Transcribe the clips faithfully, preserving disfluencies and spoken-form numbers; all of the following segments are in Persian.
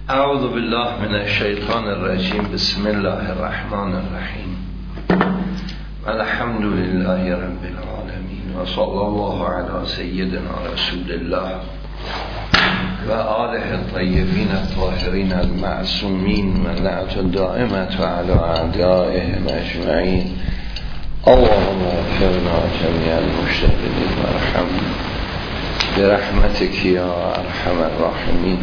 اعوذ بالله من الشیطان الرجیم. بسم الله الرحمن الرحیم. الحمد لله رب العالمین و صلی الله علی سیدنا رسول الله و آله الطیبین الطاهرین المعصومین و لعنت الدائمة علی اعدائهم اجمعین. اللهم اغفرنا جمیع المشتغلین و ارحمنا برحمتک یا ارحم الراحمین.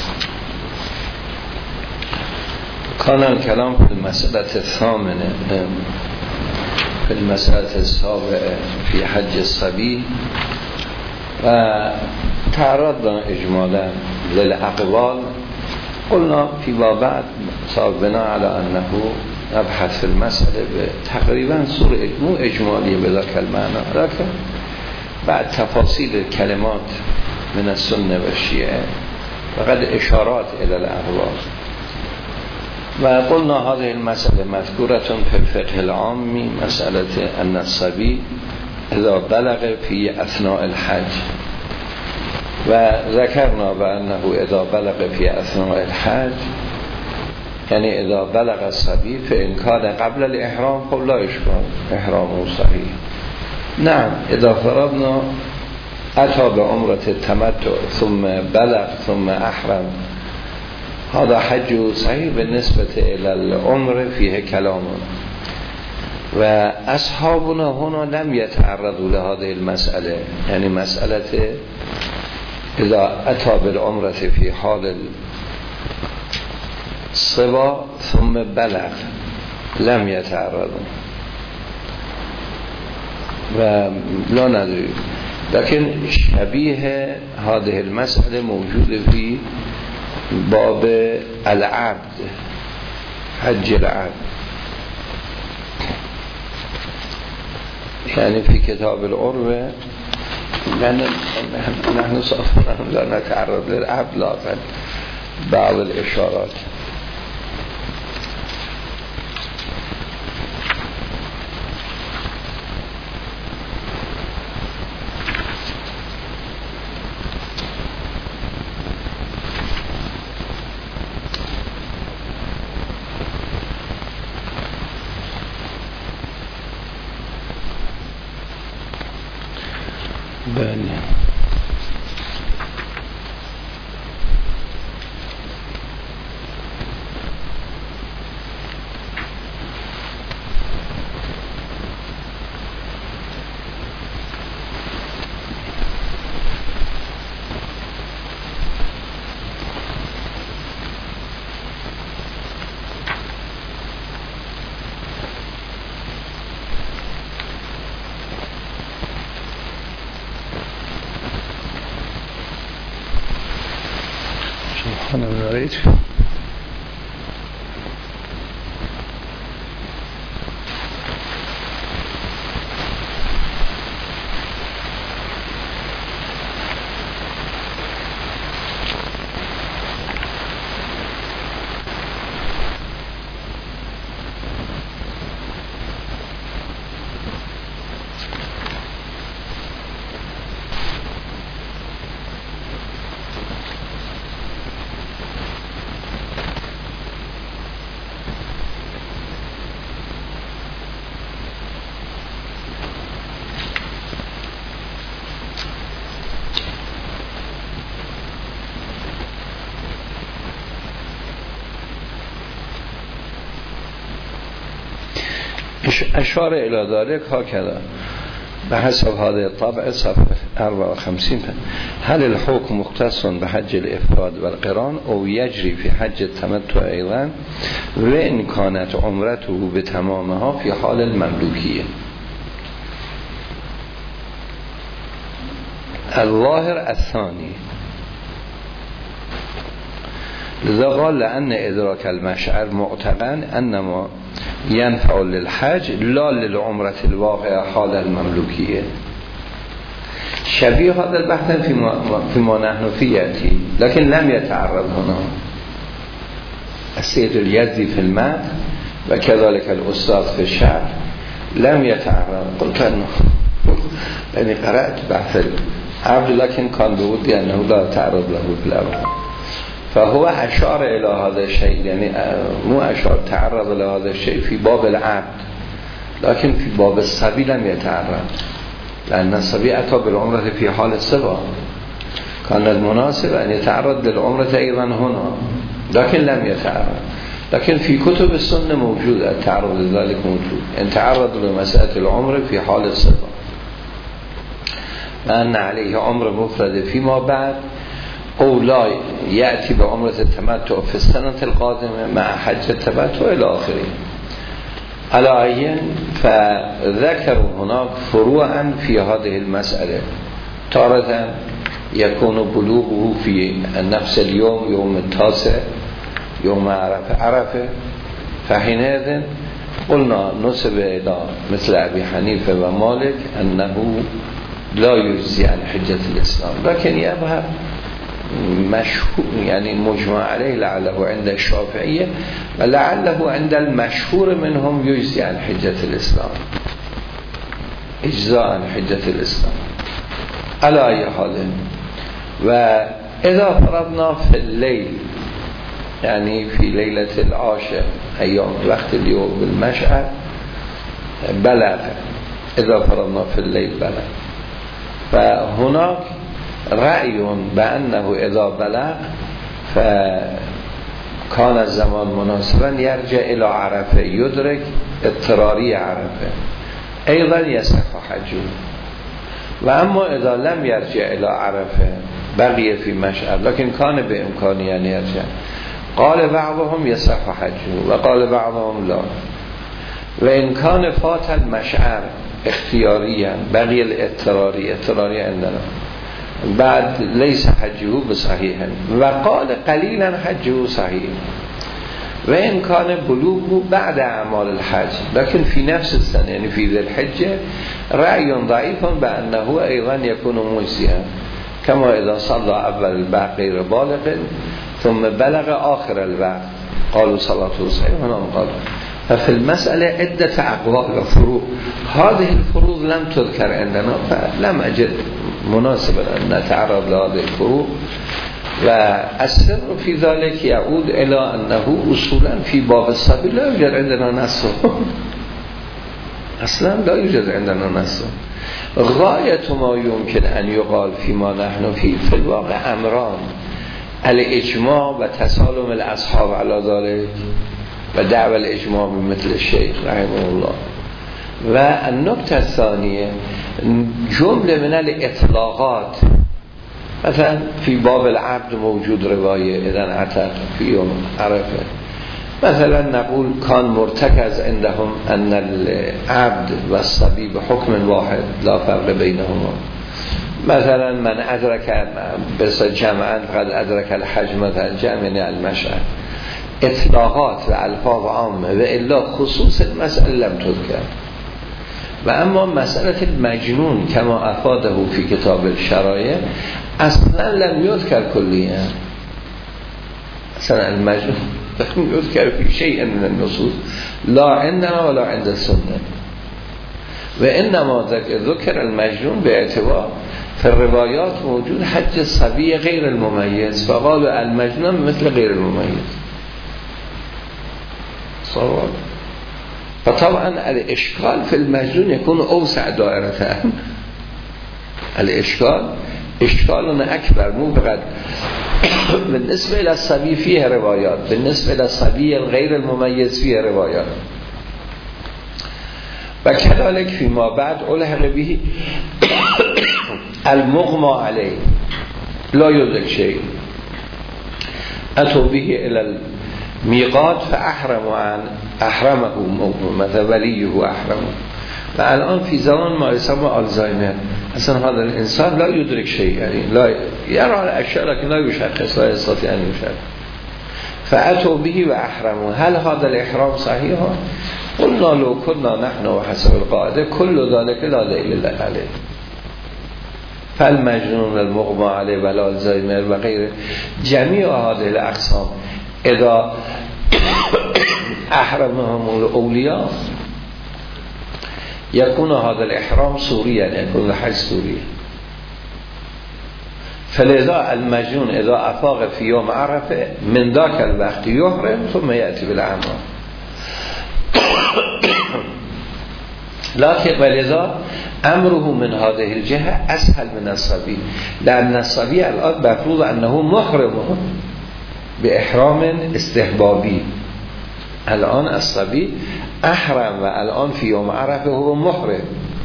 کان الکلام فی المسألة الثامنة فی المسألة السابعة فی حج الصبی و تعرضنا اجمالا للاقوال. قلنا فی بعد صابنا على انه نبحث في المسألة تقریبا صور مو اجمالی بلا کلمانا، لكن بعد تفاصیل کلمات من السنة و شیعه فقد اشارات الى الاقوال. و قلنا هذه المسألة مذكورة في الفقه العامی مسألة ان الصبي اذا بلغ في اثناء الحج، و ذكرنا بأنه اذا بلغ في اثناء الحج يعني اذا بلغ الصبي فإن كان قبل الاحرام خب لا اشكال احرامه صحيح. نعم اذا فرضنا اتى بعمرة التمتع ثم بلغ ثم احرم هذا حج صحيح بالنسبة إلى العمر فيه كلام. وأصحابنا هنا لم يتعرضوا لهذه المسألة، يعني مسألة إذا أتى بالعمرة في حال الصبا ثم بلغ لم يتعرضوا ولا ندري. لكن شبيه هذه المسألة موجودة في باب العبد، حج العبد، يعني في كتاب العروة نحن صفنا لا نتعرض للعبد لكن بعض الإشارات. بله أنا من أريد اشار الى ذلك هكذا بحسب هذا الطبع صفحة أربعة وخمسين. هل الحكم مختص بحج الإفراد والقران أو يجري في حج التمتع أيضا وإن كانت عمرته بتمامها في حال المملوكية؟ الظاهر الثاني، لذا قال لأن إدراك المشعر معتقن أنما ينفع للحج لا للعمرة الواقعة حال المملوكية. شبيه هذا البحث فيما, فيما نحن فيه، لكن لم يتعرض هنا. السيد اليزدي في المتن وكذلك الأستاذ في الشعر لم يتعرض. قلت أنه يعني قرأت بحث العبد لكن كان بودي أنه لا تعرض له في الأول، فهو اشار الى هذا الشيء، یعنی مو اشار تعرض الى هذا الشيء في باب العبد لكن في باب الصبي لم يتعرض، لأن الصبي أتى بالعمرة في حال الصبا، كان المناسب أن يتعرض للعمرة أيضا هنا لكن لم يتعرض. لكن في كتب السنة موجود التعرض لذلك موجود، أن تعرض لمسألة العمرة في حال الصبا، أن عليه عمر مفرد فيما بعد، أو لا يأتي بعمرة التمتع في السنة القادمة مع حج التمتع إلى آخره. على عين فذكروا هناك فروعا في هذه المسألة، تارة يكون بلوغه في نفس اليوم، يوم التاسع، يوم عرفة عرفة، فحينئذ قلنا نسب إلى مثل أبي حنيفة ومالك أنه لا يجزي عن حجة الإسلام، لكن يظهر مشهور يعني مجمع عليه لعله عند الشافعية ولعله عند المشهور منهم يجزي عن حجة الإسلام، اجزاء عن حجة الإسلام على أي حال. وإذا فرضنا في الليل يعني في ليلة العاشر أيام وقت اليوم بالمشعر بلغ، إذا فرضنا في الليل بلغ، فهناك رأي بأنه إذا بلغ فكان الزمان مناسبا يرجع إلى عرفة يدرك اضطراري عرفة أيضا يصح حجه. وأما إذا لم يرجع إلى عرفة بقي في مشعر لكن كان بإمكانه أن يرجع، قال بعضهم يصح حجه وقال بعضهم لا. وإن كان فات المشعر اختياريا بقي الاضطراري اضطراري عندنا بعد ليس حجه بصحيح، وقال قليلا حجه صحيح. وإن كان بلوغه بعد أعمال الحج لكن في نفس السنة يعني في ذي الحجة رأي ضعيف بأنه أيضا يكون مجزيا، كما إذا صلى أول البعث غير بالغ ثم بلغ آخر البعث قالوا صلاة صحيح ونام قالوا. ففي المسألة عدة أقوال وفروع، هذه الفروض لم تذكر عندنا فلم أجد مناسبا أن نتعرض لهذه الفروع. والسر في ذلك يعود إلى أنه أصولا في باب الصبي لا يوجد عندنا نص، أصلا لا يوجد عندنا نص. غاية ما يمكن أن يقال فيما نحن فيه في الواقع أمران: الإجماع وتسالم الأصحاب على ذلك ودعوى الإجماع بمثل الشيخ رحمه الله. والنقطة الثانية جملة من الإطلاقات، مثلا في باب العبد موجود رواية إذا عتق في يوم عرفة، مثلا نقول كان مرتكز عندهم أن العبد والصبي بحكم واحد لا فرق بينهما، مثلا من أدرك بس جمعا فقد أدرك الحج مثلا جمع المشعر، اطلاقات و الفاظ عامه و الا خصوص المسألة لم تذكر. و اما مسألة المجنون كما افاده في کتاب الشرایع اصلا لم يذكر کلیه، اصلا المجنون لم يذكر في شيء من النصوص لا عندنا ولا عند السنة. و انما ذکر المجنون باعتبار في الروايات موجود حج الصبي غير المميز فقالوا المجنون مثل غير المميز. صواب. فطبعا الاشكال في المجنون يكون اوسع دائرة، الاشكال اشكال اكبر، مو فقط بالنسبة الى الصبي فيه روايات، بالنسبة الى الصبي غير المميز فيه روايات. وكذلك فيما بعد ألحق به المغمى عليه لا يدرك شيء، أتوا به إلى الميقات فأحرموا عن أحرمه مثل وليه أحرمه. فالآن في زمان ما يسمى ألزايمر، أصلا هذا الإنسان لا يدرك شيء، يعني لا يرى الأشياء لكن لا يشخص، لا يستطيع أن يشخص. فأتوا به وأحرموا. هل هذا الإحرام صحيح؟ قلنا لو كنا نحن وحسب القاعدة كل ذلك لا دليل عليه. فالمجنون المغمى عليه ولا الزيمر وغيره جميع هذه الأقسام إذا أحرمهم الأولياء يكون هذا الإحرام سوريا، يكون الحج سوريا. فلذا المجنون اذا افاق فی یوم عرفه من ذاک الوقت یحرم ثم یأتی بالاعمال. لكن ولذا امره من هذه الجهه اسهل من الصبي، لان الصبي الان مفروض انه محرم باحرام استحبابی. الان الصبي احرم و الان فی یوم عرفه هو محرم.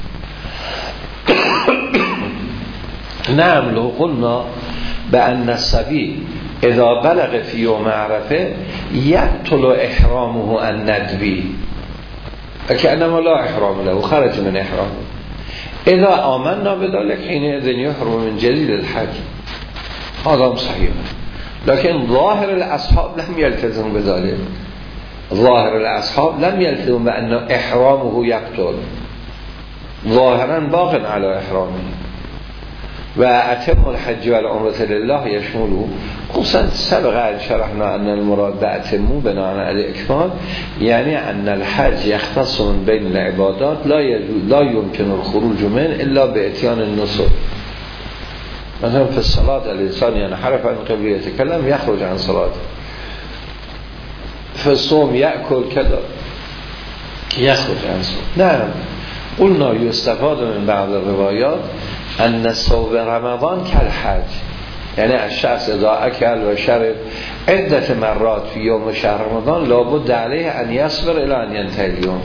نعم لو قلنا بأن الصبي اذا بلغ فی یوم عرفه یبطل احرامه الندبی فكأنما لا احرام له خرج من احرامه. اذا آمنا بذلك حينئذ يحرم من جديد الحج. هذا صحيح، لكن ظاهر الاصحاب لم يلتزم بذلك. ظاهر الاصحاب لم يلتزم بأن احرامه يبطل، ظاهرا باق على احرامه. و اتم الحج والعمرة لله يشمله. خصوصا سبق شرحنا ان المراد باتمو بناء على الاكمال، يعني ان الحج يختص من بين العبادات لا لا يمكن الخروج منه الا باتيان النسك. مثلا في الصلاة الانسان ينحرف عن قبله يتكلم يخرج عن صلاته. في الصوم يأكل كذا يخرج عن صلاته. نعم قلنا يستفاد من بعض الروايات ان صوم رمضان كالحج، يعني الشخص اذا اكل و شرب عدة مرات في يوم شهر رمضان لابد عليه ان يصبر الى ان ينتهي اليوم.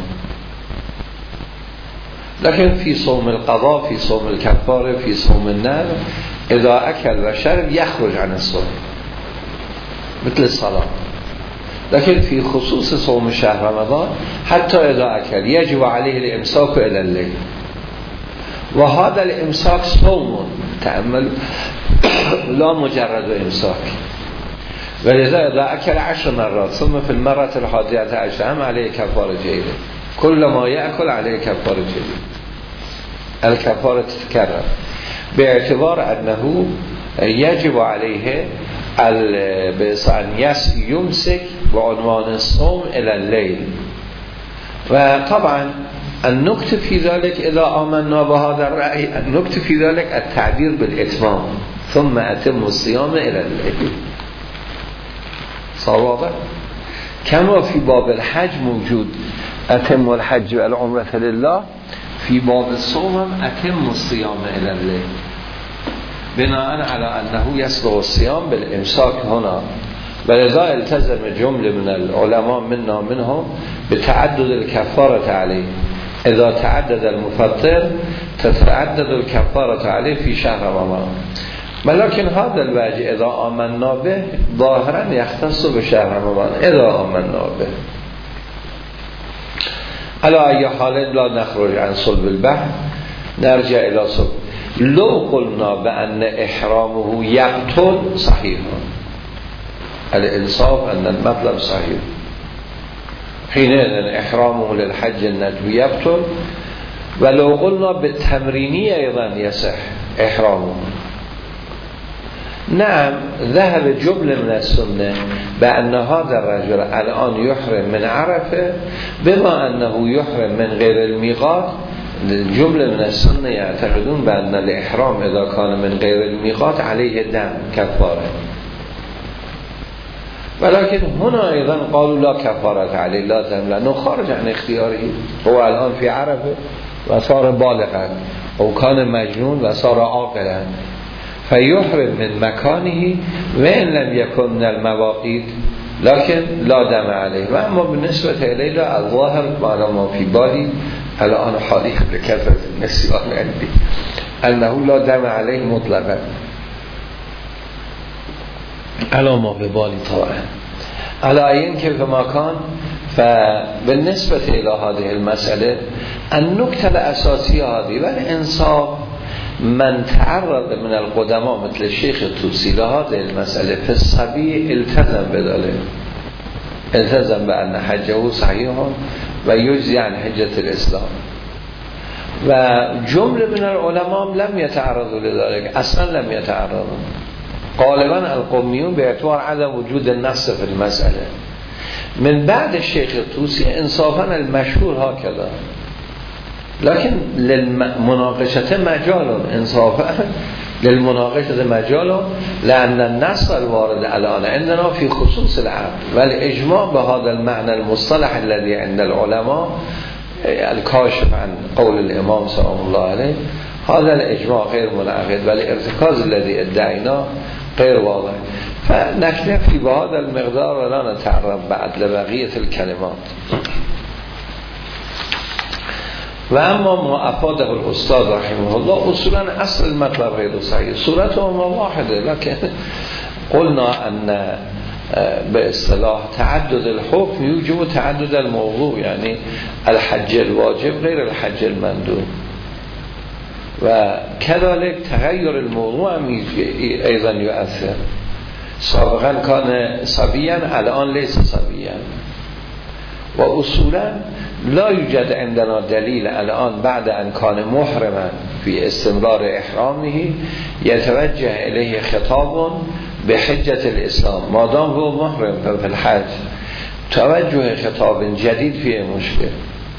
لكن في صوم القضاء، في صوم الكفاره، في صوم النذر اذا اكل و شرب يخرج عن الصوم مثل الصلاة. لكن في خصوص صوم شهر رمضان حتى اذا اكل يجب عليه الامساك الى الليل، وهذا الامساك صوم تأمل لا مجرد امساك. ولذا اذا اكل عشر مرات ثم في المرة الحادية عشر هم عليه كفارة جيدة، كل ما يأكل عليه كفارة جيدة. الكفارة تتكرر باعتبار انه يجب عليه أن يمسك بعنوان الصوم الى الليل. وطبعا النكتة في ذلك إذا آمنا بهذا الرأي، النكتة في ذلك التعبير بالإتمام ثم أتم الصيام إلى الليل. صار واضح؟ كما في باب الحج موجود أتم الحج والعمرة لله، في باب الصوم أتم الصيام إلى الليل، بناء على أنه يسبق الصيام بالإمساك هنا. ولذا التزم جملة من العلماء منا منهم بتعدد الكفارة عليه. إذا تعدد المفطر تتعدد الكفارة عليه في شهر رمضان. ولكن هذا الوجه إذا آمنا به ظاهرا يختص بشهر رمضان إذا آمنا به. على أي حال لا نخرج عن صلب البحث، نرجع إلى صلب. لو قلنا بأن إحرامه يبطل صحيح، الإنصاف أن المطلب صحيح، حينئذ إحرامه للحج الندبي يبطل. ولو قلنا بالتمرينية أيضا يصح إحرامه. نعم ذهب جملة من السنة بأن هذا الرجل الآن يحرم من عرفة، بما أنه يحرم من غير الميقات. جملة من السنة يعتقدون بأن الإحرام إذا كان من غير الميقات عليه دم كفارة، ولكن هنا أيضا قالوا لا كفارة عليه لا دم، لأنه خارج عن اختياره. هو الآن في عرفة وصار بالغا، أو كان مجنون وصار عاقلا، فيحرم من مكانه وإن لم يكن من المواقيت، لكن لا دم عليه. وأما بالنسبة إليه الظاهر معنا ما في بالي الآن حالي بكثرة النسيان عندي أنه لا دم عليه مطلقا على ما ببالي طبعا. على أين كيف ما كان، فبالنسبة إلى هذه المسألة النكتة الأساسية هذه والإنصاف من تعرض من القدماء مثل الشيخ الطوسي لهذه المسألة في الصبي التزم بذلك، التزم بأن حجه صحيح ويجزي عن حجة الإسلام. وجملة من العلماء لم يتعرضوا لذلك، أصلا لم يتعرضوا. غالبا القوميون باعتبار عدم وجود النص في المسألة. من بعد الشيخ الطوسي انصافا المشهور هكذا، لكن للمناقشة مجال انصافا للمناقشه مجال لأن النص الوارد الان عندنا في خصوص العقد والاجماع بهذا المعنى المصطلح الذي عند العلماء الكاشف عن قول الامام سلام الله عليه هذا الاجماع غير منعقد والارتكاز الذي ادعيناه غير واضح. فنكتفي بهذا المقدار ولا نتعرض بعد لبقية الكلمات. و اما ما افاده الاستاذ رحمه الله اصولا اصل المطلب غیر صحیح صورته ما واحده لكن قلنا ان به اصطلاح تعدد الحكم يوجب تعدد الموضوع يعني الحج الواجب غير الحج المندوب و كذلك تغير الموضوع ايضا يؤثر. سابقا كان صبيا الان ليس صبيا و اصولا لا يوجد عندنا دلیل الان بعد ان كان محرما في استمرار احرامه يتوجه الیه خطاب به حجة الاسلام ما دام هو محرم في الحج توجه خطاب جدید فيه مشکل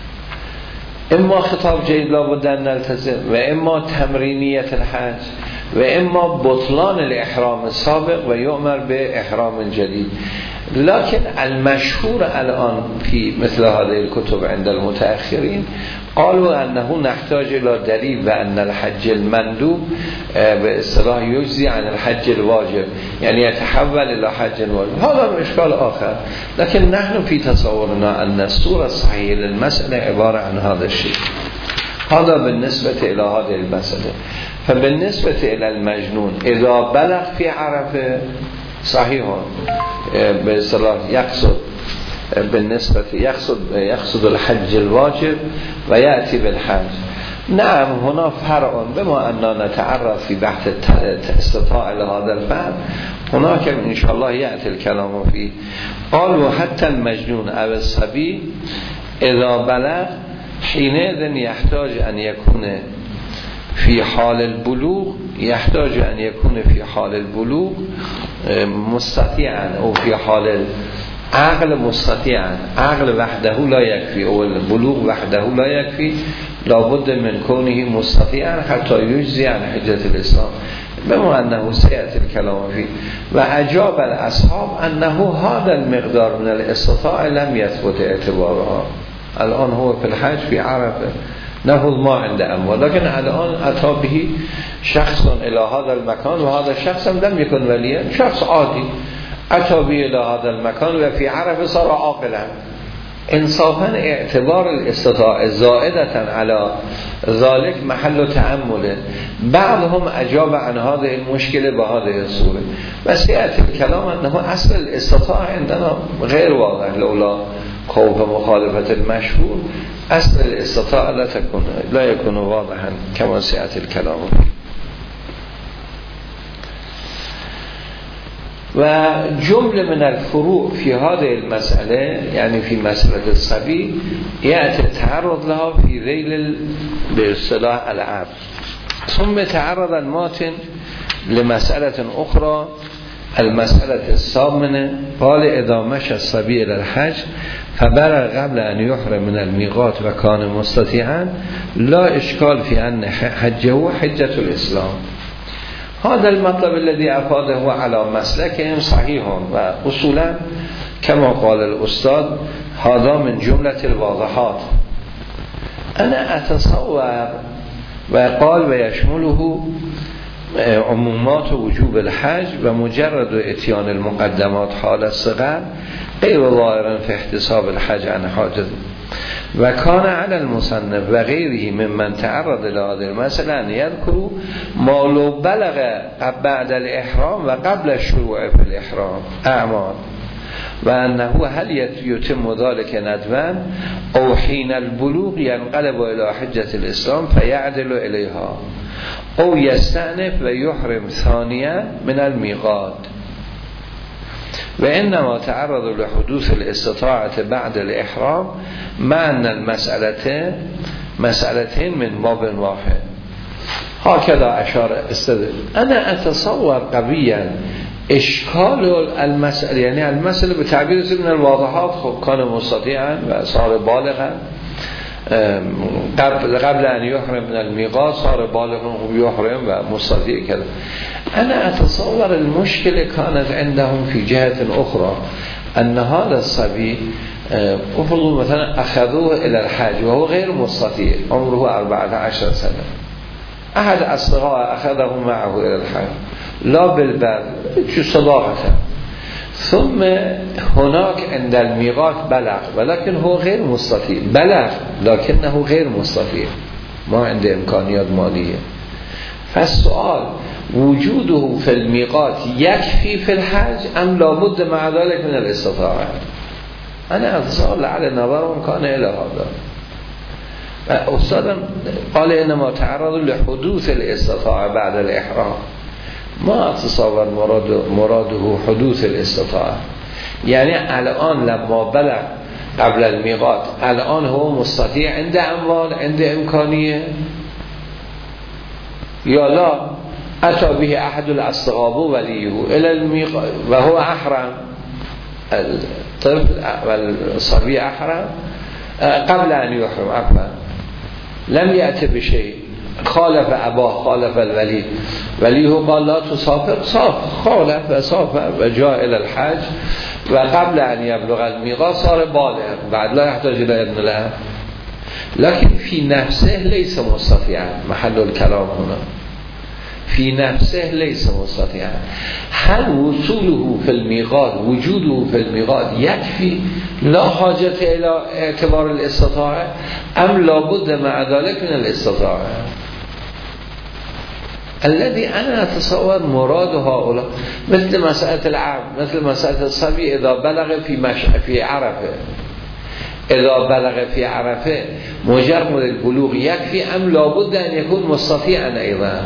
اما خطاب جدید لابد ان نلتزم و اما تمرینیت الحج و اما بطلان الاحرام السابق و یؤمر به احرام جدید. لكن المشهور الان في مثل هذه الكتب عند المتأخرين قالوا انه نحتاج الى دلیل و ان الحج المندوب به اصطلاح یجزی عن الحج الواجب يعني يتحول الى حج واجب. هذا اشكال آخر لكن نحن في تصورنا ان الصورة الصحيحة للمسألة عبارة عن هذا الشيء. هذا بالنسبة الى هذه المسألة. فبالنسبة الى المجنون اذا بلغ في عرفه صحيح به اصطلاح يقصد بالنسبة يقصد يقصد الحج الواجب و يأتي بالحج. نعم هنا فرع بما أننا نتعرف في بحث استطاع لهذا الفهم هناك إن شاء الله يأتي الكلام فيه. قالوا حتى المجنون أو الصبي إذا بلغ حينئذ يحتاج أن يكون في حال البلوغ يحتاج أن يكون في حال البلوغ مستطيعا أو في حال عقل مستطيعا. عقل وحده لا يكفي او البلوغ وحده لا يكفي لابد من كونه مستطيعا حتى يجزي عن حجة الاسلام بما انه سيأتي الكلام فيه. و اجاب الاصحاب انه هذا المقدار من الاستطاعة لم يثبت اعتبارها. الان هو في الحج في عرفه نهض ما عند اموال لكن الان اتى به شخص الى هذا المكان و هذا الشخص لم يكن وليا شخص عادي اتى به الى هذا المكان و في عرفه صار عاقلا. انصافا اعتبار الاستطاعة زائدة على ذلك محل تأمل. بعضهم اجاب عن هذه المشكلة بهذه الصورة و سيأتي الكلام انه اصل الاستطاعة عندنا غير واضح لولا خوف مخالفة المشهور اصل الاستطاعة لا تكون لا يكون واضحا كما سيأتي الكلام. و جمله من الفروع في هذه المسألة يعني في مسألة الصبي يأتي التعرض لها في ذيل باصطلاح العبد. ثم تعرض الماتن لمسألة أخرى المسألة الثامنة قال إذا مشى الصبي إلى الحج فبلغ قبل أن يحرم من الميقات وكان مستطيعا لا إشكال في أن حجه حجة الإسلام. هذا المطلب الذي أفاده على مسلكهم صحيح و أصولا كما قال الأستاذ هذا من جملة الواضحات. أنا أتصور وقال ويشمله عمومات وجوب الحج و مجرد اتيان المقدمات حال الصغر غير ظاهر في احتساب الحج عن حاجة و كان على المصنف و غیره ممن تعرض لهذه المسألة أن يذكروا ما لو بلغ بعد الإحرام و قبل الشروع في الإحرام أعمال و أنه هل يتم ذلك ندبا أو حين البلوغ ينقلب إلى حجة الإسلام فيعدل إليها او يستأنف و يحرم ثانيا من الميقات. و انما تعرض لحدوث الاستطاعة بعد الإحرام مع أن المسألتين مسألتين من باب واحد. هكذا أشار استدل. أنا أتصور قويا إشكال المسألة يعني المسألة بتعبير من الواضحات خب كان مستطيعا و صار بالغا قبل قبل ان يحرم من الميقات صار بالغا يحرم و مستطيع كذا. انا اتصور المشكله كانت عندهم في جهه اخرى ان هذا الصبي افرضوا مثلا اخذوه الى الحج وهو غير مستطيع عمره أربعة عشر سنه، احد اصدقائه اخذه معه الى الحج لا بالبر شو صداقه، ثم هناك عند الميقات بلغ ولكن هو غير مستطيع، بلغ لكنه غير مستطيع ما عنده امكانيات ماليه. فالسؤال وجوده في الميقات يكفي في الحج ام لابد مع ذلك من الاستطاعه؟ انا اتصور لعل نظرهم كان الى هذا. استاذ قال انما تعرض لحدوث الاستطاعه بعد الاحرام، ما اتصور مراد مراده حدوث الاستطاعه، يعني الان لما بلغ قبل الميقات الان هو مستطيع، عنده اموال، عنده امكانيه، یا لا اتى به احد الاصدقاء وليه الى الميقات وهو احرم، الطفل والصبي احرم قبل ان يحرم عفوا لم يأتي بشيء، خالف أباه خالف الولي، وليه قال لا تسافر، صاف خالف وسافر وجاء إلى الحج وقبل أن يبلغ الميقات صار بالغ بعد لا يحتاج إلى إذن الله، لكن في نفسه ليس مستطيعا. محل الكلام هنا في نفسه ليس مستطيعا. هل وصوله في الميقات وجوده في الميقات يكفي لا حاجة إلى اعتبار الاستطاعة أم لابد مع ذلك من الاستطاعة؟ الذي أنا أتصور مراد هؤلاء مثل مسألة العبد، مثل مسألة الصبي إذا بلغ في مش... في عرفة، إذا بلغ في عرفة مجرد البلوغ يكفي أم لابد أن يكون مستطيعا أيضا؟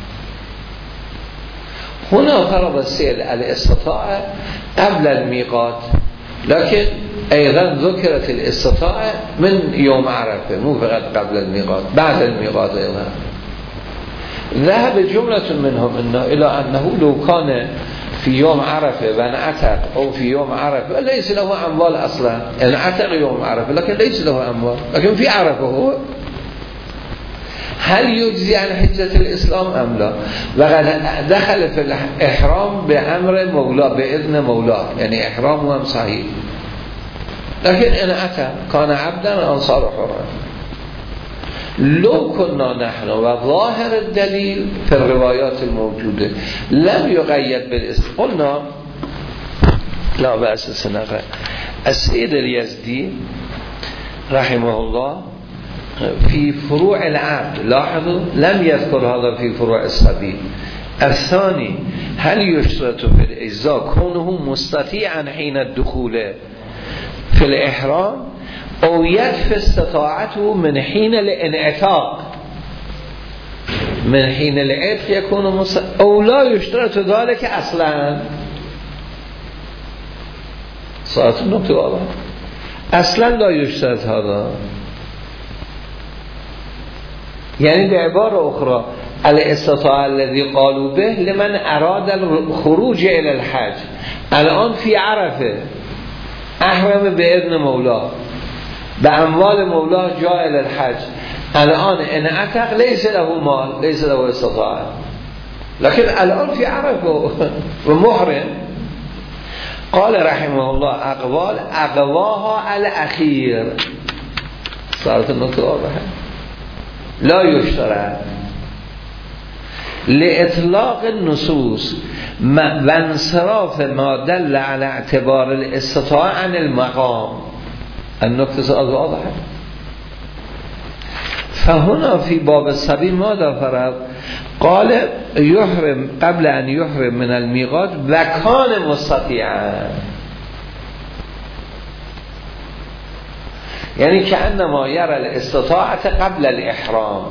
هنا فرض السيد الاستطاعة قبل الميقات، لكن أيضا ذكرت الاستطاعة من يوم عرفة مو فقط قبل الميقات، بعد الميقات أيضا. ذهب جملة منهم إنه إلى أنه لو كان في يوم عرفة وانعتق أو في يوم عرفة ليس له أموال أصلا، انعتق يوم عرفة لكن ليس له أموال، لكن في عرفة هو، هل يجزي عن حجة الإسلام أم لا؟ وقد دخل في الإحرام بأمر مولاه بإذن مولاه، يعني إحرامه هم صحيح، لكن إن أتى كان عبدا أنصار حرا. لو كنا نحن وظاهر الدليل في الروايات الموجودة لم يقيد بالإسلام قلنا لا بأس سنقرأ. السيد اليزدي رحمه الله في فروع العبد لاحظوا لم يذكر هذا في فروع الصبي. الثاني هل يشترط في الإجزاء كونه مستطيعا حين الدخول في الإحرام أو يكفي استطاعته من حين الانعتاق، من حين العتق يكون مستطيع أو لا يشترط ذلك أصلا؟ صارت النقطة واضحة، أصلا لا يشترط هذا. يعني بعبارة أخرى الاستطاعة الذي قالوا به لمن أراد الخروج إلى الحج، الآن في عرفة أحرم بإذن مولاه بأموال مولاه جاء إلى الحج، الآن إن أتق ليس له مال ليس له استطاعة، لكن الآن في عرفة ومحرم. قال رحمه الله أقوال أقواها الأخير، صارت النقطة واضحة، لا يشترط لإطلاق النصوص وانصراف ما دل على اعتبار الاستطاعة عن المقام. النقطة صارت واضحة. فهنا في باب الصبي ماذا فرض؟ قال يحرم قبل أن يحرم من الميقات وكان مستطيعا، يعني كأنما يرى الاستطاعة قبل الإحرام.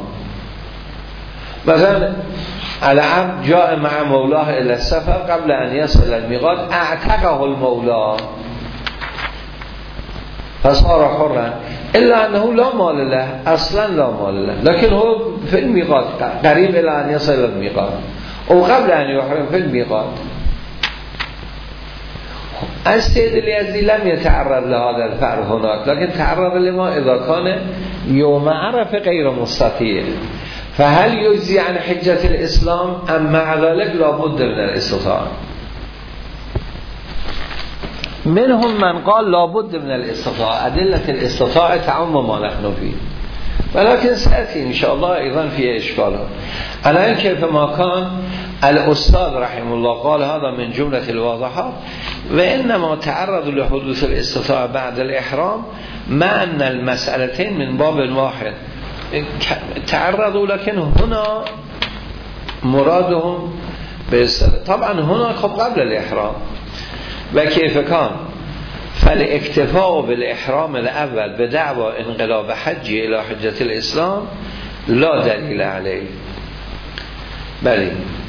مثلا العبد جاء مع مولاه إلى السفر قبل أن يصل الميقات اعتقه المولى فصار حرا، إلا أنه لا مال له أصلا، لا مال له، لكن هو في الميقات قريب إلى أن يصل الميقات أو قبل أن يحرم في الميقات. از سید الیزدی لم یتعرض لهذا الفرع هناك لكن تعرض لما اذا كان يوم عرف غير مستطيع فهل يجزي عن حجة الاسلام ام مع ذلك لابد من الاستطاعة. منهم من قال لابد من الاستطاعة ادلة الاستطاعة تعم ما نحن فيه ولكن سأتي إن شاء الله أيضا في إشكاله. الآن كيف ما كان الأستاذ رحمه الله قال هذا من جملة الواضحات وإنما تعرض لحدوث الاستطاعة بعد الإحرام مع أن المسألتين من باب واحد تعرضوا لكن هنا مرادهم طبعا هنا قبل الإحرام. وكيف كان فالاكتفاء بالإحرام الأول بدعوى انقلاب حجي إلى حجة الإسلام لا دليل عليه. بلى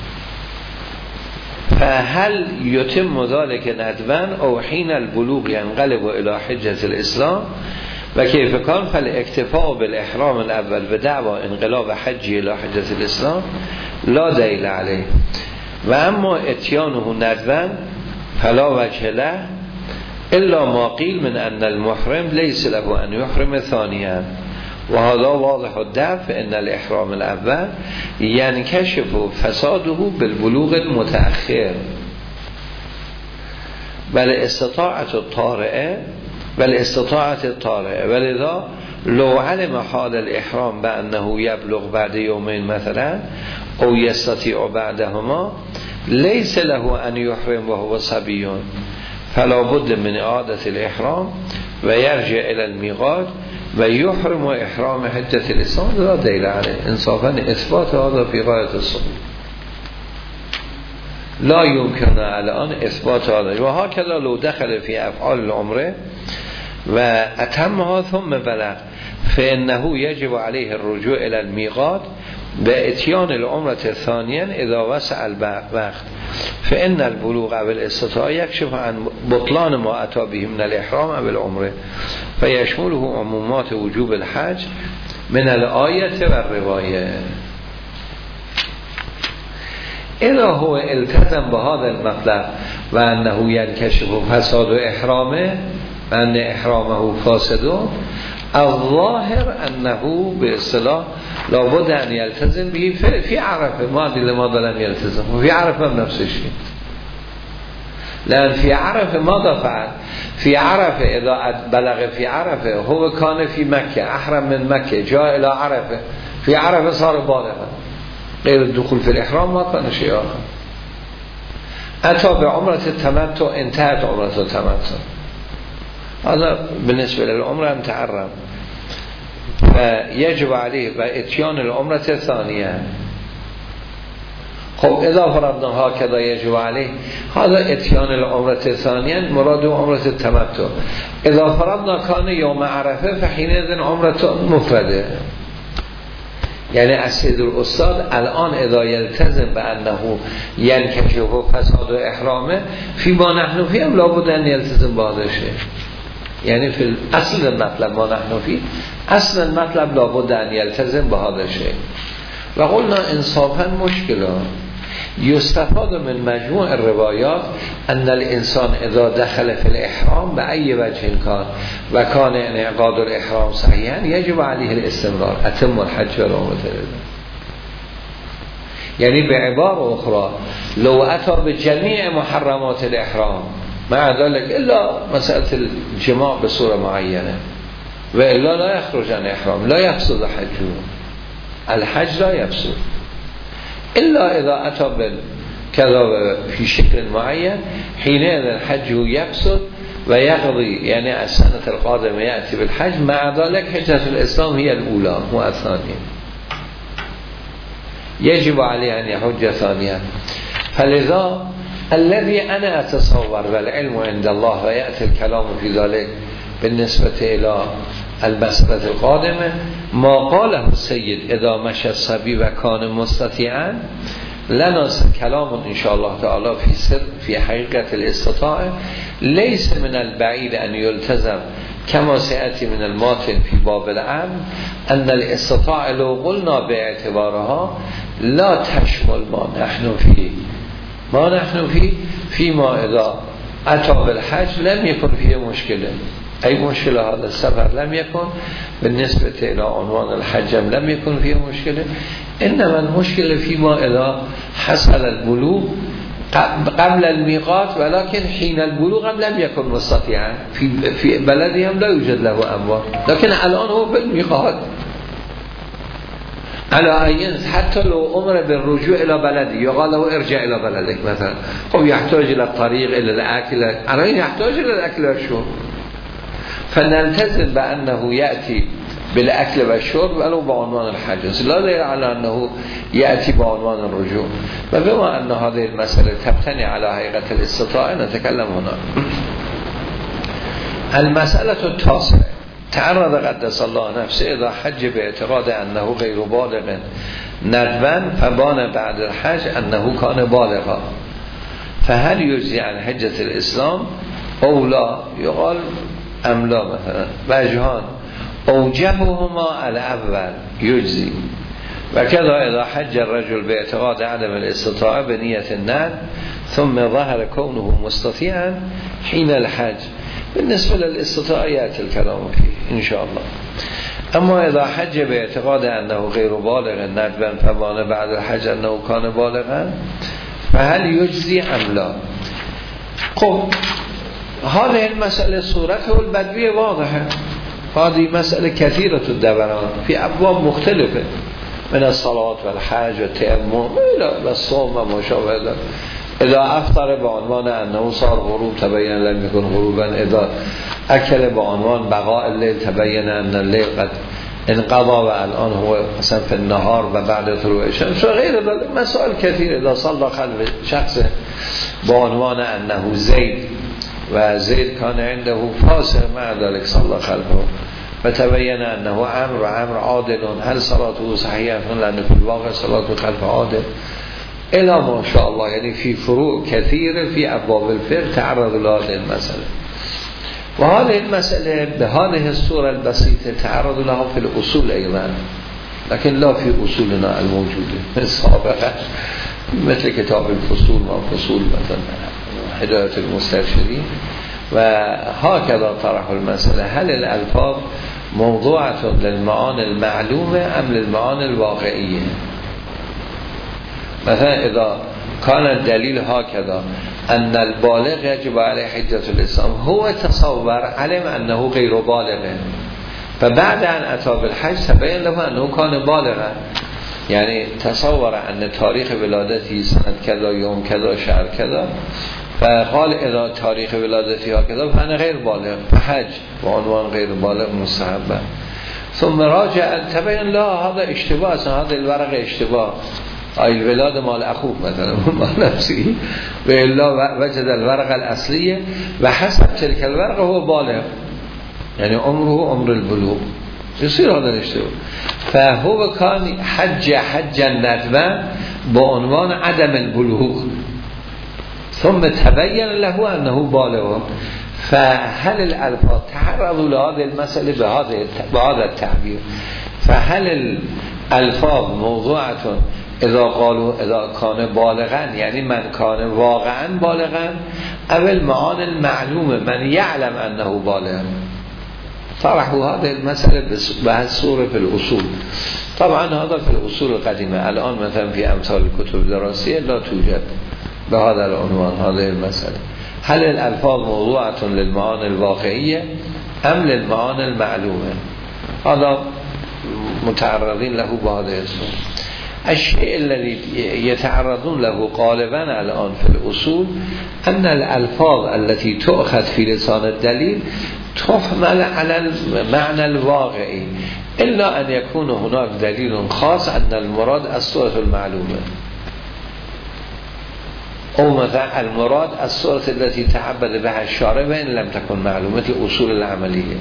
فهل يتم ذلك ندبا أو حين البلوغ ينقلب إلى حجة الإسلام. وكيف كان فالاكتفاء بالإحرام الأول بدعوى انقلاب حجي إلى حجة الإسلام لا دليل عليه. وأما اتيانه ندبا فلا وجه له إلا ما قيل من أن المحرم ليس له أن يحرم ثانيا وهذا واضح الدفع فإن الإحرام الأول ينكشف فساده بالبلوغ المتأخر بل استطاعة الطارئة بل استطاعة الطارئة ولذا لو علم حال الإحرام بأنه يبلغ بعد يومين مثلا أو يستطيع بعدهما ليس له أن يحرم وهو صبي فلا بد من إعادة الإحرام ويرجع إلى الميقات ويحرم إحرام حجة الإسلام لا دليل عليه. إنصافا إثبات هذا في غاية الصعوبة لا يمكن الآن إثبات هذا. وهكذا لو دخل في أفعال العمرة وأتمها ثم بلغ فإنه يجب عليه الرجوع إلى الميقات بإتيان العمرة الثانية إذا وسع الوقت فإن البلوغ أو الاستطاعة يكشف عن بطلان ما أتى به من الإحرام أو العمرة فيشمله عمومات وجوب الحج من الآية والرواية. إذا هو التزم بهذا المطلب وأنه ينكشف فساد إحرامه وأن إحرامه فاسد الظاهر أنه باصطلاح لابد أن يلتزم به في عرفه ما دل لماذا لم يلتزم وفي عرفه بنفس الشيء لأن في عرفه ماذا فعل في عرفه إذا بلغ في عرفه هو كان في مكة أحرم من مكة جاء إلى عرفه في عرفه صار بالغا غير الدخول في الإحرام ما كان شيء آخر أتى بعمرة التمتع انتهت عمرة التمتع هذا بالنسبة للعمرة متعرم فيجب عليه بإتيان العمرة الثانية. خب إذا فرضنا هكذا يجب عليه هذا إتيان العمرة الثانية مراد عمرة التمتع. إذا فرضنا كان يوم عرفة فحينئذ عمرة مفردة يعني السيد الأستاذ الآن إذا يلتزم بأنه ينكشف فساد إحرامه فيما نحن فيه لابد أن يلتزم بهذا الشيء يعني في أصل المطلب ما نحن فيه أصل المطلب لابد أن يلتزم بهذا الشيء. وقلنا انصافا مشكلة يستفاد من مجموع الروايات أن الإنسان إذا دخل في الإحرام بأي وجه كان وكان انعقاد الإحرام صحيحا يجب عليه الاستمرار أتم الحج والعمرة يعني بعبارة أخرى لو أتى بجميع محرمات الإحرام مع ذلك إلا مسألة الجماع بصورة معينة وإلا لا يخرج عن إحرام لا يفسد حجه الحج لا يفسد إلا إذا أتى بالكذا في شكل معين حينئذ الحج يفسد ويقضي يعني السنة القادمة يأتي بالحج مع ذلك حجة الإسلام هي الأولى مو الثانية يجب عليه أن يحج ثانيا. فلذا الذي أنا أتصور والعلم عند الله ويأتي الكلام في ذلك بالنسبة إلى المسألة القادمة ما قاله السيد إذا مشى الصبي وكان مستطيعا لنا كلام إن شاء الله تعالى في سر في حقيقة الاستطاعة ليس من البعيد أن يلتزم كما سيأتي من الماتن في باب العلم أن الاستطاعة لو قلنا باعتبارها لا تشمل ما نحن فيه ما نحن فيه فيما إذا اتا بالحج لم يكن فيه مشكله، ای مشکل هذا السفر لم يكن بالنسبه الى عنوان الحج لم يكن فيه مشكله، انما المشكله فيما اذا حصل البلوغ قبل الميقات ولكن حين البلوغ هم لم يكن مستطيعا في في بلدهم لا يوجد له اموال، لكن الان هو بالميقات على أين حتى لو أمر بالرجوع إلى بلده يقال له ارجع إلى بلدك مثلا، هو يحتاج إلى الطريق إلى الأكل، الآن يحتاج إلى الأكل والشرب، فنلتزم بأنه يأتي بالأكل والشرب ولو بعنوان الحج، لا دليل على أنه يأتي بعنوان الرجوع. وبما أن هذه المسألة تبتني على حقيقة الاستطاعة نتكلم هنا. المسألة التاسعة، تعرض قدس الله نفسه اذا حج باعتقاد انه غیر بالغ ندبا فبان بعد الحج انه كان بالغا فهل يجزي عن حجة الاسلام او لا؟ يقال ام لا مثلا وجهان اوجبهما الاول يجزي، وكذا اذا حج الرجل باعتقاد عدم الاستطاعة بنية الندب ثم ظهر كونه مستطيعا حين الحج، بالنسبة للاستطاعة يأتي الكلام فيه إن شاء الله. أما إذا حج باعتقاد أنه غير بالغ ندبا فبان بعد الحج أنه كان بالغا فهل يجزي أم لا؟ خب هذه المسألة صورته البدوية واضحة، هذه مسألة كثيرة الدوران في أبواب مختلفة من الصلاة والحج والتيمم والصوم وما شابه ذلك. اذا افطر به عنوان انه صار غروب تبین لم يكن غروبا، اذا اکل به عنوان بقاء الليل تبین ان الليل قد انقضى و الان هو مثلا في النهار و بعد طلوع الشمس و غیر ذلك مسائل كثيره. اذا صلى خلف شخص به عنوان انه زید و زید كان عنده فاسق مع ذلك صلى خلفه و تبین انه عمرو و عمرو عادل هل صلاته صحیحه لان في الواقع صلاته خلف عادل إلى ما شاء الله، يعني في فروع كثيرة في أبواب الفقه تعرض لهذه المسألة. وهذه المسألة بهذه الصورة البسيطة تعرض لها في الأصول أيضا، لكن لا في أصولنا الموجودة سابقا مثل كتاب الفصول وفصول مثلا هداية المسترشدين. وهكذا طرح المسألة هل الألفاظ موضوعة للمعاني المعلومة أم للمعاني الواقعية؟ مثلا اذا كان الدليل هكذا ان البالغ يجب عليه حجة الاسلام، هو تصور علم انه غیر بالغ فبعد ان اتى بالحج تبين له انه كان بالغا، يعني تصور ان تاريخ ولادتي سنة كذا يوم كذا شهر كذا فقال اذا تاريخ ولادتي هكذا فانا غير بالغ فحج وعنوان غير بالغ مستحبه، ثم راجع تبين لا هذا اشتباه، هذا الورق اشتباه، أي الولاد مال أخوك مثلا مال نفسه وإلا وجد الورقة الأصلية وحسب تلك الورقة هو بالغ، يعني عمره عمر البلوغ، يصير هذا الاشتباه. فهو كان حج حجا ندبا بعنوان عدم البلوغ ثم تبين له أنه بالغ، فهل الألفاظ تعرضوا لهذه المسألة بهذا التعبير؟ فهل الألفاظ موضوعة اذا قالوا اذا كان بالغا يعني من كان واقعا بالغا او المعان المعلومه من يعلم انه بالغ؟ طرحوا هذه المسألة بهذه الصورة في الأصول. طبعا هذا في الأصول القديمة، الآن مثلا في أمثال الكتب الدراسية لا توجد بهذا العنوان هذه المسألة. هل الألفاظ موضوعة للمعاني الواقعية أم للمعاني المعلومة؟ هذا متعرضين له بهذه الصورة. الشيء الذي يتعرضون له غالبا الآن في الأصول أن الألفاظ التي تؤخذ في لسان الدليل تحمل على المعنى الواقعي إلا أن يكون هناك دليل خاص أن المراد الصورة المعلومة، أو مثلا المراد الصورة التي تعبد بها الشارع وإن لم تكن معلومة، مثل الأصول العملية.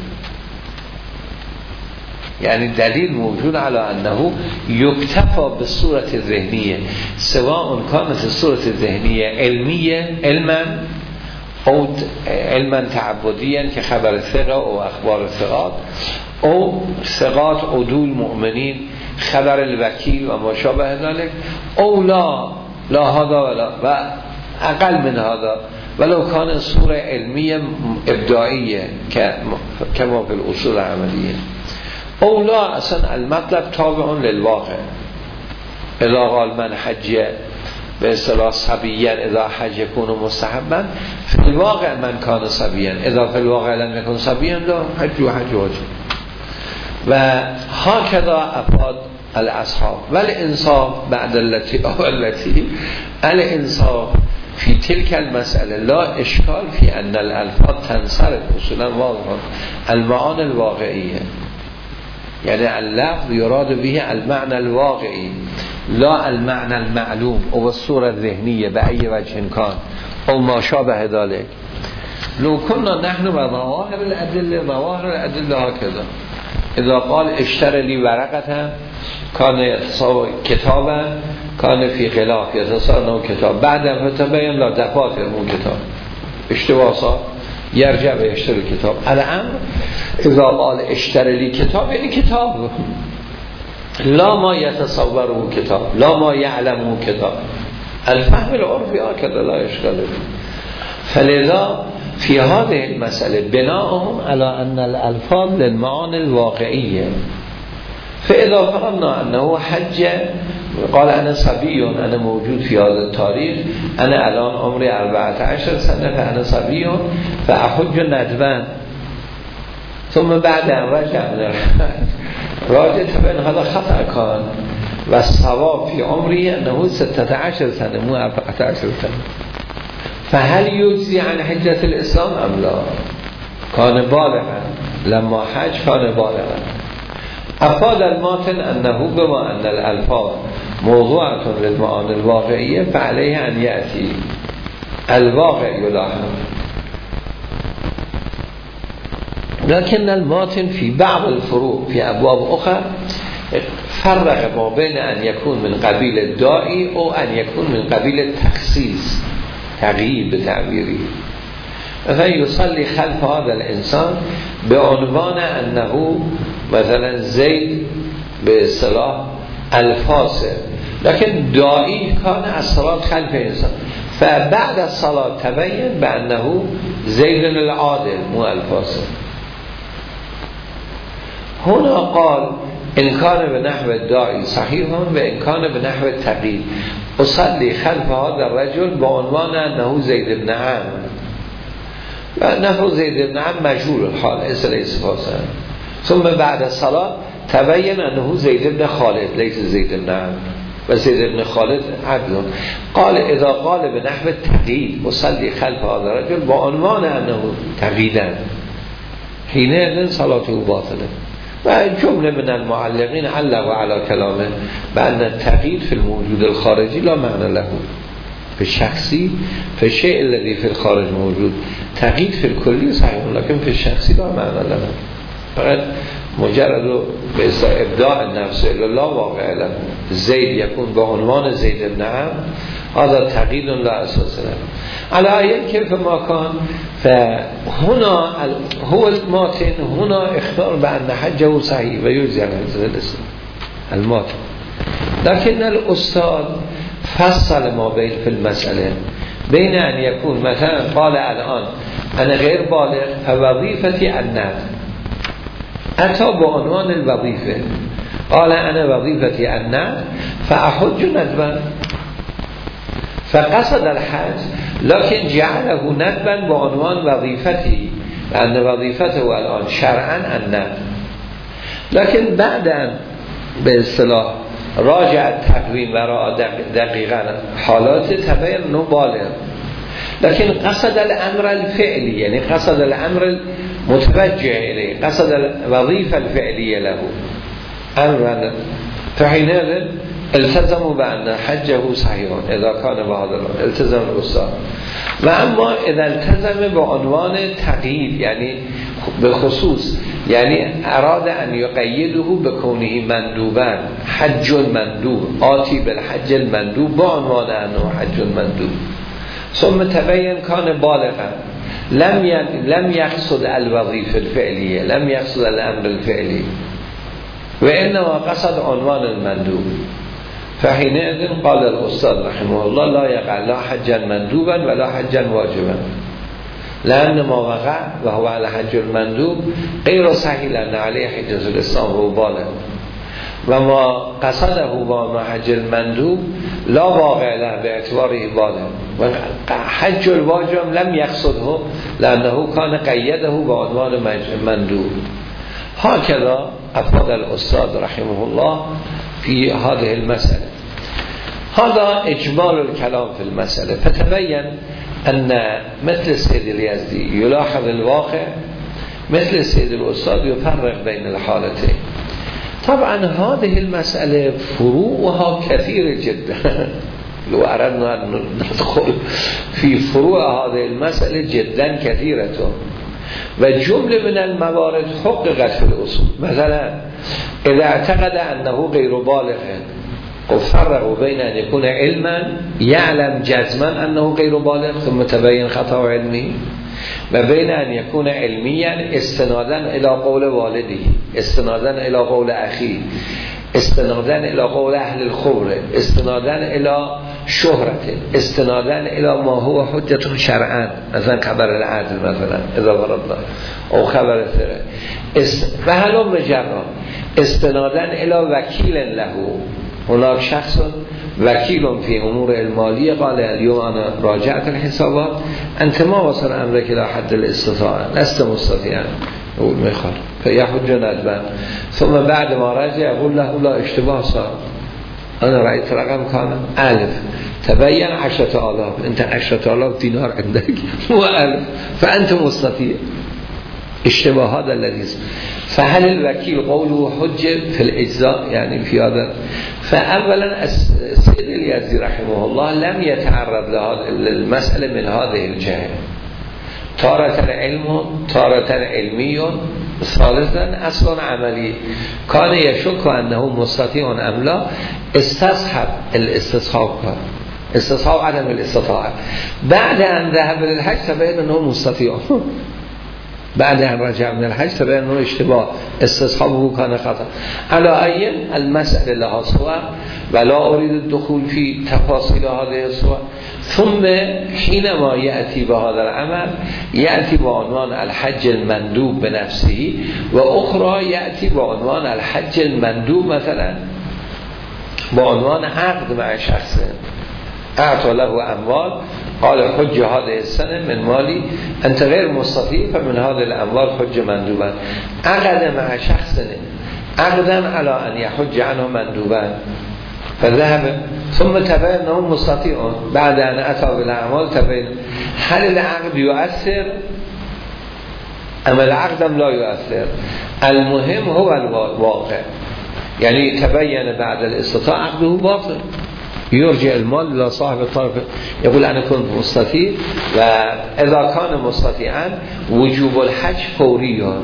يعني الدليل موجود على أنه يكتفى بالصورة الذهنية، سواء كانت الصورة الذهنية علمية علما أو علما تعبديا كخبر الثقة أو أخبار الثقات أو ثقات عدول مؤمنين خبر الوكيل وما شابه ذلك، أو لا لا هذا ولا و أقل من هذا ولو کان صورة علمی ابداعیه کما فی الاصول عملیه. اولا اصلا المطلب تابع للواقع. اذا قال من حج به اصطلاح صبیًا اذا حج یکون مستحبا، فی الواقع من کان صبیًا اذا فی الواقع لم یکن صبیًا لا حج و حج واجب. و هكذا افاد الاصحاب والانصاف بعد التي اولتی الانصاف في تلك المسألة لا اشكال في ان الالفاظ تنصرف اصولا واضحا المعاني الواقعية، يعني اللفظ يراد به المعنى الواقعي لا المعنى المعلوم او الصورة الذهنية بأي وجه كان او ما شابه ذلك. لو كنا نحن وظواهر الأدلة ظواهر الأدلة هكذا اذا قال اشتري لي ورقة كان يتصاوي كتابا كان في خلاف يتصاوي كتاب بعد فتبين لا دفاتر مو كتاب اشتباه صار يرجع ويشتري كتاب. الامر اذا قال اشتري لي كتاب يعني كتاب لا ما يتصوره كتاب لا ما يعلمه كتاب. الفهم العرفي هكذا لا اشكال فيه. فلذا في هذه المسألة بناءهم على أن الألفاظ للمعاني الواقعية. فإذا فرضنا أنه حج قال أنا صبي أنا موجود في هذا التاريخ أنا الآن عمري أربعة عشر سنة فأنا صبي فأحج ندبا ثم بعد أن رجع من الحج راجع بأن هذا خطأ كان والصواب في عمري أنه ستة عشر سنة مو أربعة عشر سنة. فهل يجزي عن حجة الإسلام أم لا؟ كان بالغا لما حج كان بالغا. أفاد الماتن أنه بما أن الألفاظ موضوعة للمعاني الواقعية فعليه أن يأتي الواقع يلاحظ. لكن الماتن في بعض الفروق في أبواب أخرى فرق ما بين أن يكون من قبيل الداعي أو أن يكون من قبيل التخصيص تغییر بتعبیری. فيصلي خلف هذا الانسان بعنوان انه مثلا زید به اصطلاح الفاسد لكن داعی كان الصلاة خلف انسان فبعد الصلاة تبين بانه زید العادل مو الفاسد. هنا قال إن كان بنحو الداعي صحيح وإن كان بنحو التقييد أصلي خلف هذا الرجل بعنوان أنه زيد بن عمرو نحو زيد بن عمرو مجهول الحال إسرائيل سفاسا ثم بعد الصلاة تبين أنه زيد بن خالد ليس زيد بن عمرو وزيد بن خالد عبد. قال إذا قال بنحو التقييد أصلي خلف هذا الرجل بعنوان أنه تقييدا حينئذ صلاته باطلة. و جمله من المعلقين علقوا على كلامه بأن التقييد في الموجود الخارجي لا معنى له في الشخصي في الشيء الذي في الخارج موجود تقييد في الكلي صحيح لكن في الشخصي لا معنى له فقط مجرد ابداع النفس إلا لا واقع له. زيد يكون بعنوان زيد بن عمرو هذا تقييد لا أساس له على أي كيف ما كان. فهنا هو الماتن هنا اختار بأن حجه صحيح ويجزي عن حجة الإسلام الماتن. لكن الأستاذ فصل ما بين في المسألة بين أن يكون مثلا قال الآن أنا غير بالغ فوظيفتي الندب أتى بعنوان الوظيفة قال أنا وظيفتي الندب فأحج ندبا فقصد الحج لكن جعله ندبا بعنوان وظيفته لأن وظيفته الآن شرعا الندب. لكن بعد به اصطلاح راجع التقویم و را دقیقا حالات تبین انه بالغ لكن قصد الامر الفعلی یعنی قصد الامر متوجه الیه قصد الوظیفه الفعلیه له امرا فحينئذ التزموا بأن حجه صحيح اذا كان بهذا التزم الاستاذ. و اما اذا التزم بعنوان تقیید یعنی به خصوص یعنی اراد ان یقیده بکونه مندوبا حج مندوب آتی بالحج المندوب بعنوان انه حج مندوب ثم تبین کان بالغا لم لم يقصد الوظیفه الفعلیه لم يقصد الامر الفعلی و انما قصد عنوان المندوب فحينئذ قال الأستاذ رحمه الله لا يقع لا حجا مندوبا ولا حجا واجبا لأن ما وقع وهو على حج المندوب غير صحيح لأن عليه حجة الإسلام هو بالغ وما قصده با حج المندوب لا واقع له باعتباره بالغ وحج الواجب لم يقصده لأنه كان قيده بعنوان مندوب. هكذا أفاد الأستاذ رحمه الله في هذه المسألة. هذا إجمال الكلام في المسألة. فتبين أن مثل السيد اليزدي يلاحظ الواقع، مثل السيد الأستاذ يفرق بين الحالتين. طبعا هذه المسألة فروعها كثيرة جدا لو أردنا أن ندخل في فروع هذه المسألة جدا كثيرة وجملة من الموارد حققت في الأصول. مثلا إذا اعتقد أنه غير بالغ وفرق بين أن يكون علما يعلم جزما أنه غير بالغ ثم تبين خطأ علمي، وبين أن يكون علميا استنادا إلى قول والده، استنادا إلى قول أخيه، استنادا إلى قول أهل الخبر، استنادا إلى شهرته، استنادا إلى ما هو حجة شرعا مثلا خبر العدل مثلا إذا ورد أو خبر الثرى است... وهلم جرا استنادا إلى وكيل له. هناك شخص وكيل في امور الماليه قال اليوم انا راجعت الحسابات انت ما وصل امرك الى حد الاستطاعه لست مستطيعا يقول مخال فيحج ندبا ثم بعد ما رجع يقول له لا اشتباه صار انا رايت رقم كان الف تبين عشرة آلاف انت عشرة آلاف دينار عندك هو الف فانت مستطيع. اشتباه هذا الذي فهل الوكيل قوله حجة في الإجزاء يعني في هذا؟ فأولا السيد اليزدي رحمه الله لم يتعرض للمسألة من هذه الجهة، تارة علم تارة علمي ثالثا أصلا عملي كان يشك أنه مستطيع أم لا استصحب الاستصحاب استصحاب عدم الاستطاعة بعد أن ذهب للحج تبين أنه مستطيع بعد أن رجع من الحج تبين أنه اشتباه استصحابه كان خطأ. على أي المسألة لها سواء ولا أريد الدخول في تفاصيل هذه السواء. ثم حينما يأتي بهذا العمل يأتي بعنوان الحج المندوب بنفسه وأخرى يأتي بعنوان الحج المندوب مثلا بعنوان عقد مع شخص أعطى له أموال قال حج هذه السنة من مالي أنت غير مستطيع فمن هذه الأموال حج مندوبا. عقد مع شخص عقدا على أن يحج عنه مندوبا فذهب ثم تبين أنه مستطيع بعد أن أتى بالأعمال تبين هل العقد يؤثر أم العقد لا يؤثر؟ المهم هو الواقع يعني تبين بعد الاستطاعة عقده باطل يرجع المال إلى صاحب الطرف يقول أنا كنت مستطيع وإذا كان مستطيعا وجوب الحج فوريا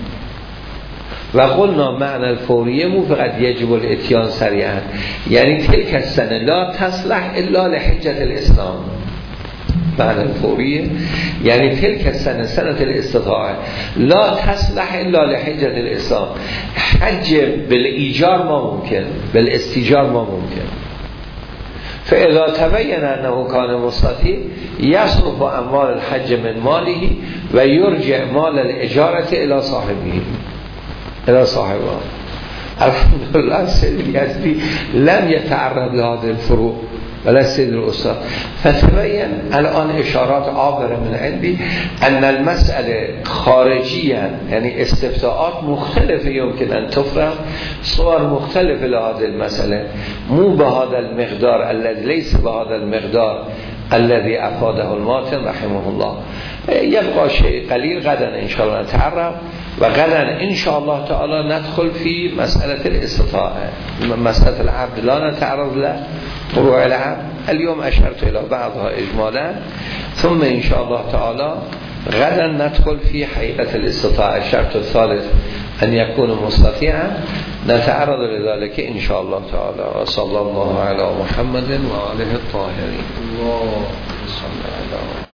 وقلنا معنى الفورية مو فقط يجب الاتيان سريعا يعني تلك السنة لا تصلح إلا لحجة الإسلام. معنى الفورية يعني تلك السنة سنة الاستطاعة لا تصلح إلا لحجة الإسلام. حج بالإيجار ما ممكن بالاستيجار ما ممكن. فإذا تبين أنه كان مستطيع يصرف أموال الحج من ماله ويرجع مال الإجارة إلى صاحبه إلى صاحبه. الحمد لله السيد اليزدي لم يتعرض لهذه الفروع ولا السيد الأستاذ. فتبين الآن إشارات عابرة من عندي أن المسألة خارجيا يعني استفتاءات مختلفة يمكن أن تفرق صور مختلفة لهذه المسألة مو بهذا المقدار الذي ليس بهذا المقدار الذي أفاده الماتن رحمه الله. يبقى شيء قليل غدا إن شاء الله نتعرف وغدا إن شاء الله تعالى ندخل في مسألة الاستطاعة. مسألة العبد لا نتعرض له فروع العبد اليوم أشرت إلى بعضها إجمالا ثم إن شاء الله تعالى غدا ندخل في حقيقة الاستطاعة. الشرط الثالث أن يكون مستطيعا نتعرض لذلك إن شاء الله تعالى. وصلى الله على محمد وآله الطاهرين. الله صلى الله عليه